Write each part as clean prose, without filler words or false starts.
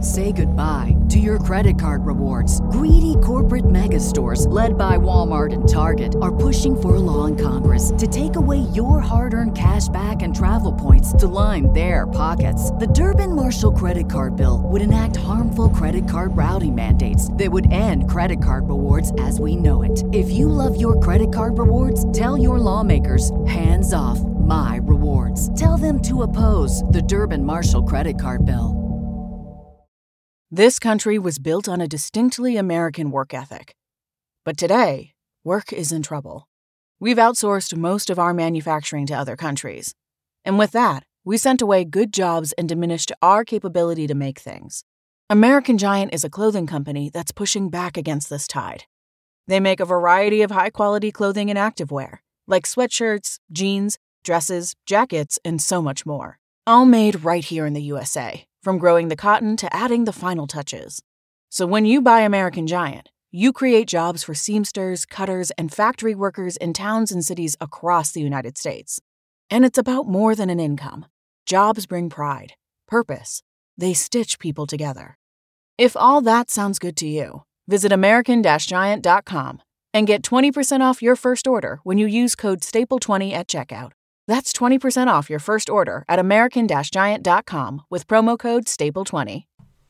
Say goodbye to your credit card rewards. Greedy corporate mega stores, led by Walmart and Target, are pushing for a law in Congress to take away your hard-earned cash back and travel points to line their pockets. The Durbin-Marshall credit card bill would enact harmful credit card routing mandates that would end credit card rewards as we know it. If you love your credit card rewards, tell your lawmakers, hands off my rewards. Tell them to oppose the Durbin-Marshall credit card bill. This country was built on a distinctly American work ethic. But today, work is in trouble. We've outsourced most of our manufacturing to other countries. And with that, we sent away good jobs and diminished our capability to make things. American Giant is a clothing company that's pushing back against this tide. They make a variety of high-quality clothing and activewear, like sweatshirts, jeans, dresses, jackets, and so much more. All made right here in the USA, from growing the cotton to adding the final touches. So when you buy American Giant, you create jobs for seamsters, cutters, and factory workers in towns and cities across the United States. And it's about more than an income. Jobs bring pride, purpose. They stitch people together. If all that sounds good to you, visit American-Giant.com and get 20% off your first order when you use code STAPLE20 at checkout. That's 20% off your first order at American-Giant.com with promo code STAPLE20.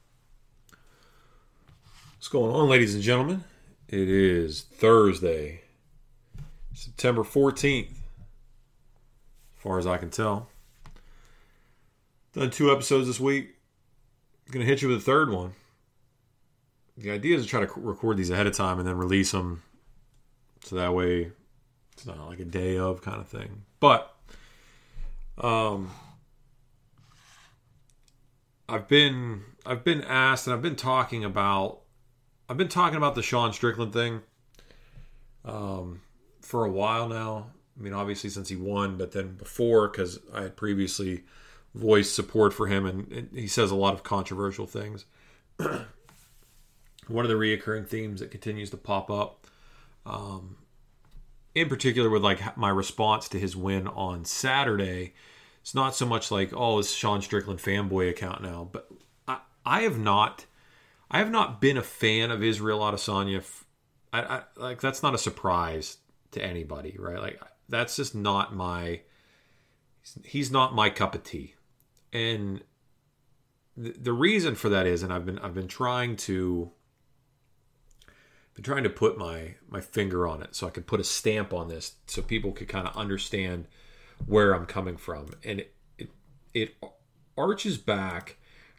What's going on, ladies and gentlemen? It is Thursday, September 14th, as far as I can tell. Done 2 episodes this week. Going to hit you with a third one. The idea is to try to record these ahead of time and then release them so that way it's not like a day of kind of thing. But I've been asked, and I've been talking about the Sean Strickland thing for a while now. I mean, obviously since he won, but then before, because I had previously voiced support for him, and he says a lot of controversial things. One of the reoccurring themes that continues to pop up, in particular with like my response to his win on Saturday, it's not so much like, oh, it's Sean Strickland fanboy account now, but I have not been a fan of Israel Adesanya. I like, that's not a surprise to anybody, right? Like, that's just not he's not my cup of tea. And the reason for that is, and I've been trying to put my finger on it so I could put a stamp on this so people could kind of understand where I'm coming from. And it arcs back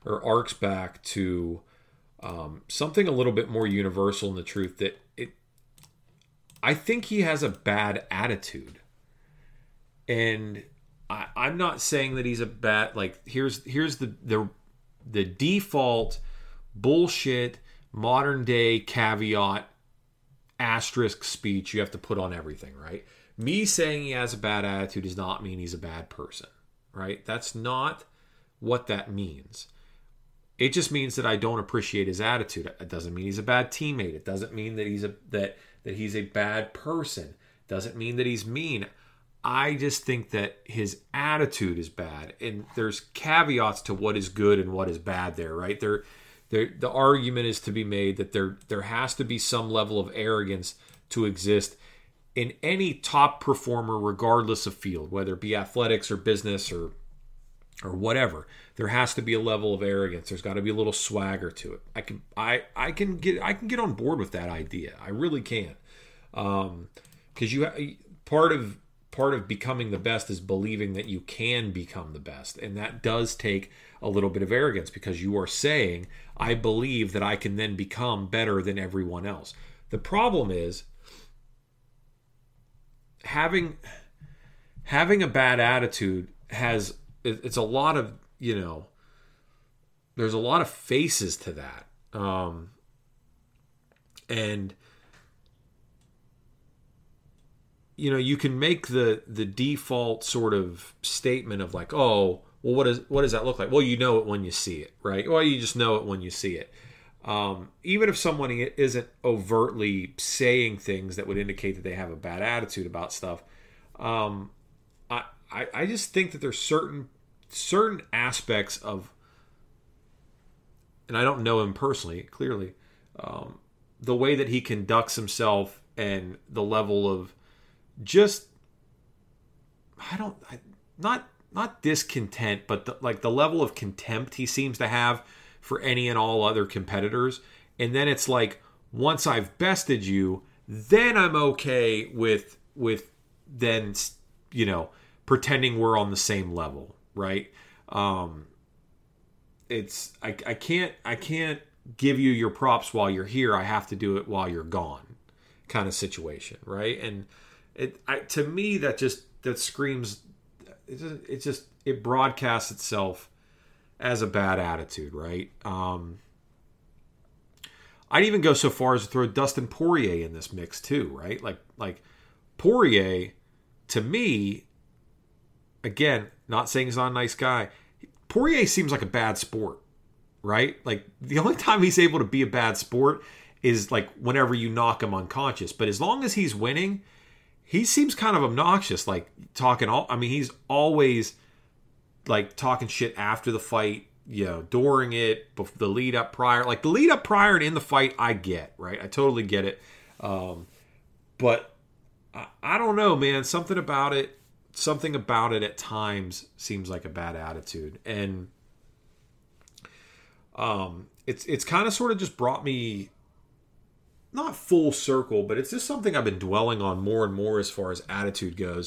to something a little bit more universal in the truth that I think he has a bad attitude. And I'm not saying that he's a bad, like, here's the default bullshit modern day caveat asterisk speech you have to put on everything, right? Me saying he has a bad attitude does not mean he's a bad person, right? That's not what that means. It just means that I don't appreciate his attitude. It doesn't mean he's a bad teammate. It doesn't mean that he's a bad person. It doesn't mean that he's mean. I just think that his attitude is bad, and there's caveats to what is good and what is bad there, right? The argument is to be made that there has to be some level of arrogance to exist in any top performer, regardless of field, whether it be athletics or business or whatever. There has to be a level of arrogance. There's got to be a little swagger to it. I can get on board with that idea. I really can, because part of becoming the best is believing that you can become the best, and that does take a little bit of arrogance, because you are saying, I believe that I can then become better than everyone else. The problem is having a bad attitude it's a lot of, there's a lot of faces to that. And you can make the default sort of statement of like, oh, well, what does that look like? Well, you know it when you see it, right? Well, you just know it when you see it. Even if someone isn't overtly saying things that would indicate that they have a bad attitude about stuff, I just think that there's certain aspects of and I don't know him personally, clearly, the way that he conducts himself and the level of just, not discontent, but the level of contempt he seems to have for any and all other competitors. And then it's like, once I've bested you, then I'm okay with then, pretending we're on the same level, right? It's I can't give you your props while you're here. I have to do it while you're gone, kind of situation, right? And to me that screams. It broadcasts itself as a bad attitude, right? I'd even go so far as to throw Dustin Poirier in this mix too, right? Like Poirier, to me, again, not saying he's not a nice guy, Poirier seems like a bad sport, right? Like the only time he's able to be a bad sport is like whenever you knock him unconscious. But as long as he's winning, he seems kind of obnoxious, like he's always like talking shit after the fight, during it, the lead up prior. Like the lead up prior and in the fight, I get, right? I totally get it. But I don't know, man. Something about it at times seems like a bad attitude. And it's kind of sort of just brought me, not full circle, but it's just something I've been dwelling on more and more as far as attitude goes.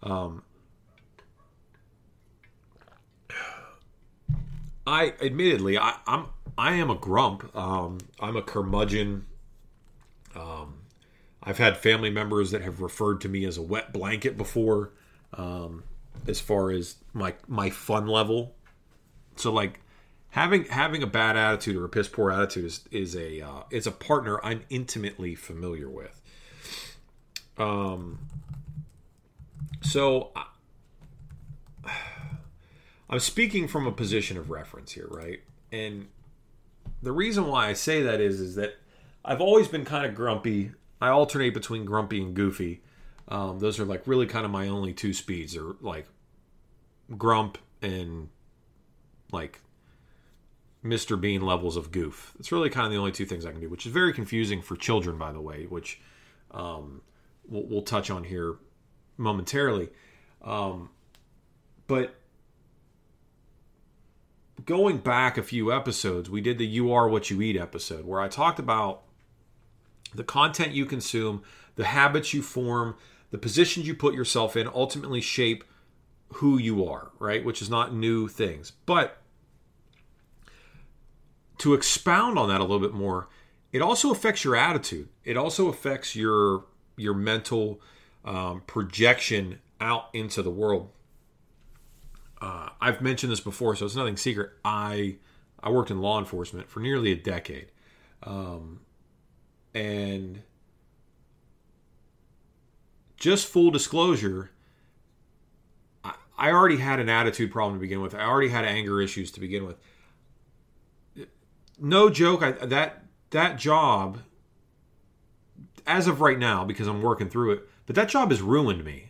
I am a grump. I'm a curmudgeon. I've had family members that have referred to me as a wet blanket before, as far as my fun level. So like having a bad attitude or a piss poor attitude is a partner I'm intimately familiar with. So I'm speaking from a position of reference here, right? And the reason why I say that is that I've always been kind of grumpy. I alternate between grumpy and goofy. Those are like really kind of my only two speeds, or like grump and like Mr. Bean levels of goof. It's really kind of the only two things I can do, which is very confusing for children, by the way, which we'll touch on here momentarily. But going back a few episodes, we did the You Are What You Eat episode, where I talked about the content you consume, the habits you form, the positions you put yourself in ultimately shape who you are, right? Which is not new things. But to expound on that a little bit more, it also affects your attitude. It also affects your mental projection out into the world. I've mentioned this before, so it's nothing secret. I worked in law enforcement for nearly a decade. And just full disclosure, I already had an attitude problem to begin with. I already had anger issues to begin with. No joke, that job, as of right now, because I'm working through it, but that job has ruined me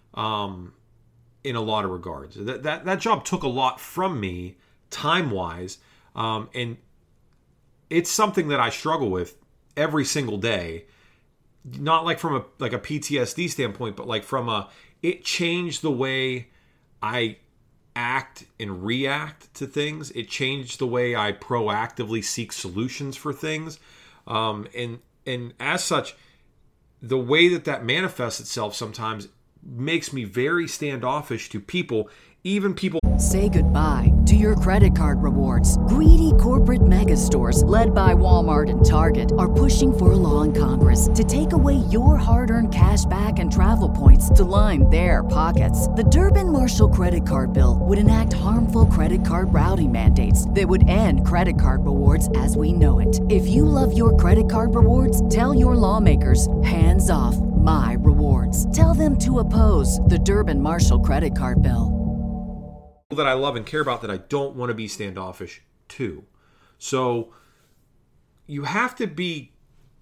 in a lot of regards. That job took a lot from me, time-wise, and it's something that I struggle with every single day. Not like from a PTSD standpoint, but like it changed the way I act and react to things. It changed the way I proactively seek solutions for things. And as such, the way that manifests itself sometimes makes me very standoffish to people, even people. Say goodbye to your credit card rewards. Greedy corporate mega stores, led by Walmart and Target, are pushing for a law in Congress to take away your hard-earned cash back and travel points to line their pockets. The Durbin-Marshall credit card bill would enact harmful credit card routing mandates that would end credit card rewards as we know it. If you love your credit card rewards, tell your lawmakers, hands off my rewards. Tell them to oppose the Durbin-Marshall credit card bill. That I love and care about that I don't want to be standoffish to. So you have to be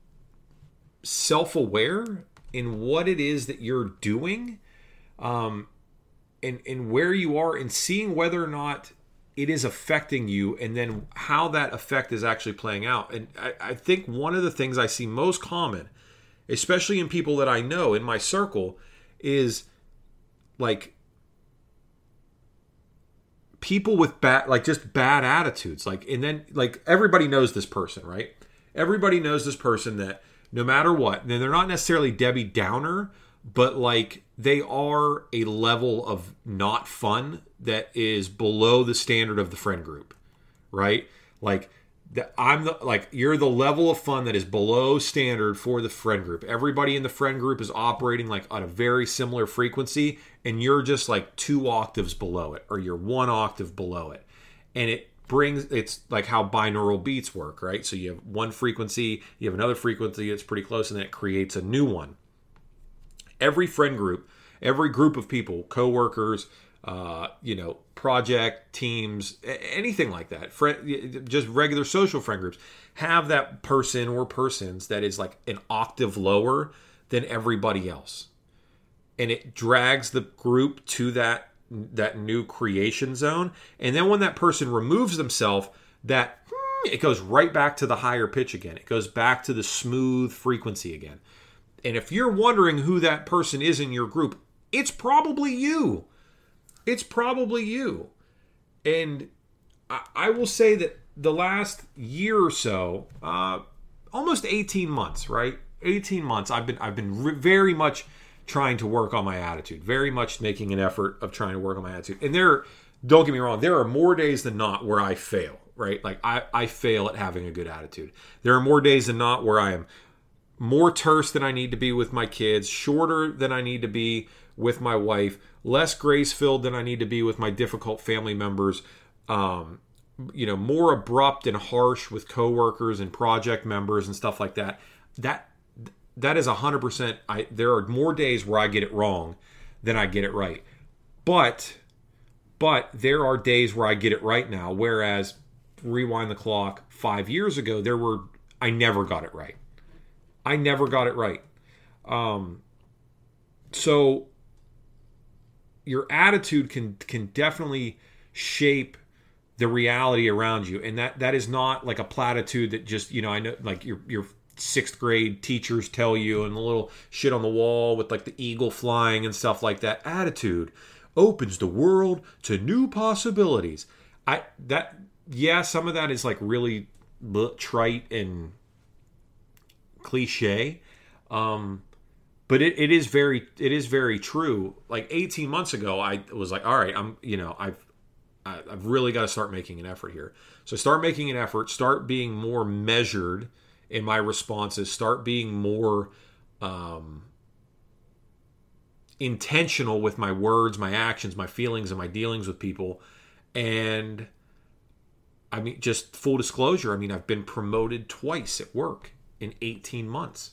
self-aware in what it is that you're doing, and where you are, and seeing whether or not it is affecting you, and then how that effect is actually playing out. And I think one of the things I see most common, especially in people that I know in my circle, is like people with bad attitudes. Like, and then like everybody knows this person, right? Everybody knows this person that no matter what, and they're not necessarily Debbie Downer, but like they are a level of not fun that is below the standard of the friend group, right? Like you're the level of fun that is below standard for the friend group. Everybody in the friend group is operating like on a very similar frequency, and you're just like 2 octaves below it, or you're 1 octave below it. And it's like how binaural beats work, right? So you have one frequency, you have another frequency that's pretty close, and then it creates a new one. Every friend group, every group of people, coworkers, project teams, anything like that, just regular social friend groups, have that person or persons that is like an octave lower than everybody else. And it drags the group to that new creation zone. And then when that person removes themselves, it goes right back to the higher pitch again. It goes back to the smooth frequency again. And if you're wondering who that person is in your group, it's probably you. It's probably you. And I will say that the last year or so, almost 18 months, right? 18 months, I've been very much trying to work on my attitude, very much making an effort of trying to work on my attitude. And don't get me wrong, there are more days than not where I fail, right? Like I fail at having a good attitude. There are more days than not where I am more terse than I need to be with my kids, shorter than I need to be with my wife, less grace-filled than I need to be with my difficult family members, more abrupt and harsh with coworkers and project members and stuff like that. That is 100%. There are more days where I get it wrong than I get it right. But there are days where I get it right now, whereas rewind the clock 5 years ago, I never got it right. I never got it right. So your attitude can definitely shape the reality around you. And that is not like a platitude that just, I know like your 6th grade teachers tell you, and the little shit on the wall with like the eagle flying and stuff like that. Attitude opens the world to new possibilities. Some of that is like really trite and cliche, but it is very true. Like 18 months ago, I was like, all right, I've really got to start making an effort here. So start making an effort, start being more measured in my responses, start being more intentional with my words, my actions, my feelings, and my dealings with people. And I mean, just full disclosure, I've been promoted twice at work in 18 months.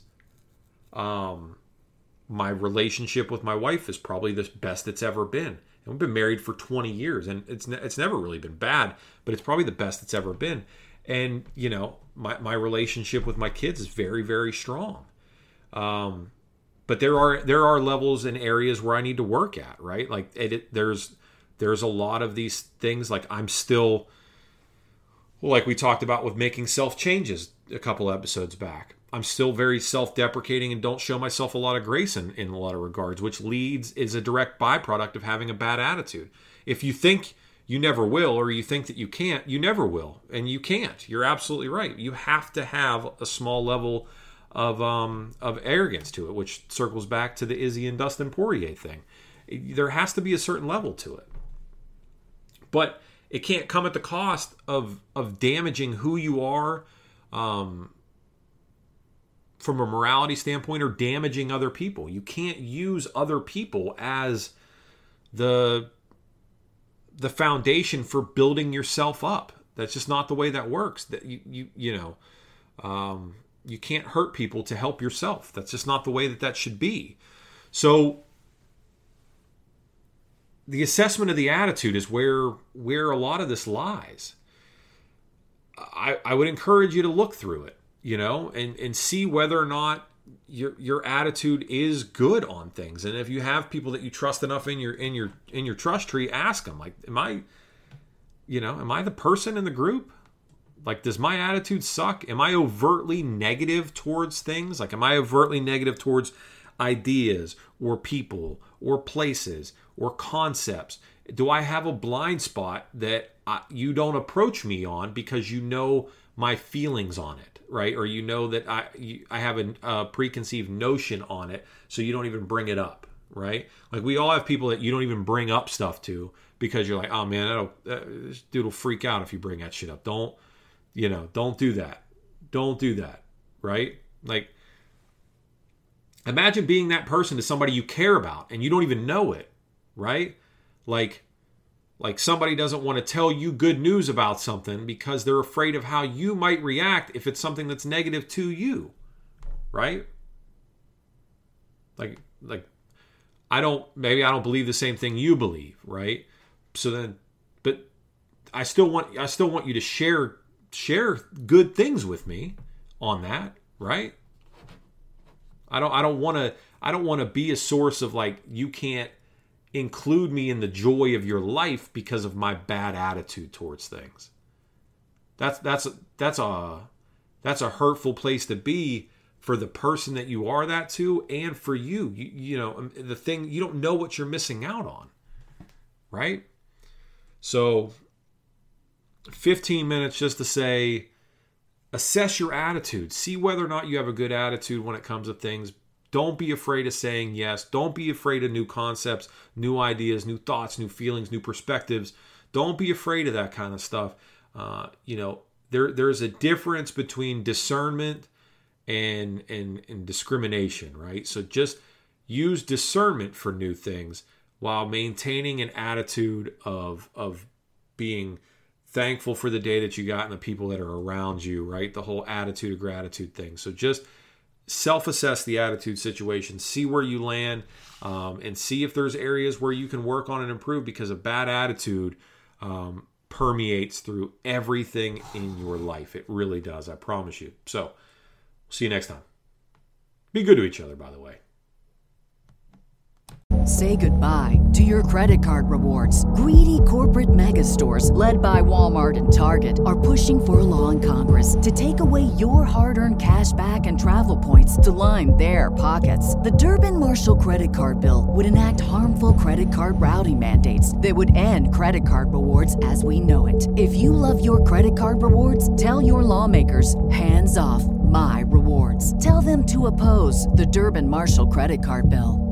My relationship with my wife is probably the best it's ever been. And we've been married for 20 years, and it's never really been bad, but it's probably the best it's ever been. And, my relationship with my kids is very, very strong. But there are levels and areas where I need to work at, right? Like there's a lot of these things, like I'm still, like we talked about with making self changes a couple episodes back. I'm still very self-deprecating and don't show myself a lot of grace in a lot of regards, which is a direct byproduct of having a bad attitude. If you think you never will, or you think that you can't, you never will, and you can't. You're absolutely right. You have to have a small level of arrogance to it, which circles back to the Izzy and Dustin Poirier thing. There has to be a certain level to it, but it can't come at the cost of damaging who you are, from a morality standpoint, or damaging other people. You can't use other people as the foundation for building yourself up. That's just not the way that works. That you can't hurt people to help yourself. That's just not the way that should be. So the assessment of the attitude is where a lot of this lies. I would encourage you to look through it, and see whether or not your attitude is good on things. And if you have people that you trust enough in your trust tree, ask them, like, am I the person in the group? Like, does my attitude suck? Am I overtly negative towards things? Like, am I overtly negative towards ideas or people or places or concepts? Do I have a blind spot that you don't approach me on because you know my feelings on it, right? Or you know that I have a preconceived notion on it, so you don't even bring it up, right? Like, we all have people that you don't even bring up stuff to because you're like, oh man, this dude will freak out if you bring that shit up. Don't do that. Don't do that, right? Like, imagine being that person to somebody you care about and you don't even know it, right? Like somebody doesn't want to tell you good news about something because they're afraid of how you might react if it's something that's negative to you, right? Like I don't believe the same thing you believe, right? So then, but I still want you to share good things with me on that, right? I don't want to be a source of like, you can't include me in the joy of your life because of my bad attitude towards things. That's a hurtful place to be for the person that you are that to, and for you. The thing, you don't know what you're missing out on, right? So 15 minutes just to say, assess your attitude. See whether or not you have a good attitude when it comes to things. Don't be afraid of saying yes. Don't be afraid of new concepts, new ideas, new thoughts, new feelings, new perspectives. Don't be afraid of that kind of stuff. There's a difference between discernment and discrimination, right? So just use discernment for new things while maintaining an attitude of being thankful for the day that you got and the people that are around you, right? The whole attitude of gratitude thing. So just self-assess the attitude situation, see where you land, and see if there's areas where you can work on and improve, because a bad attitude permeates through everything in your life. It really does, I promise you. So, see you next time. Be good to each other, by the way. Say goodbye to your credit card rewards. Greedy corporate mega stores, led by Walmart and Target, are pushing for a law in Congress to take away your hard-earned cash back and travel points to line their pockets. The Durbin-Marshall credit card bill would enact harmful credit card routing mandates that would end credit card rewards as we know it. If you love your credit card rewards, tell your lawmakers, hands off my rewards. Tell them to oppose the Durbin-Marshall credit card bill.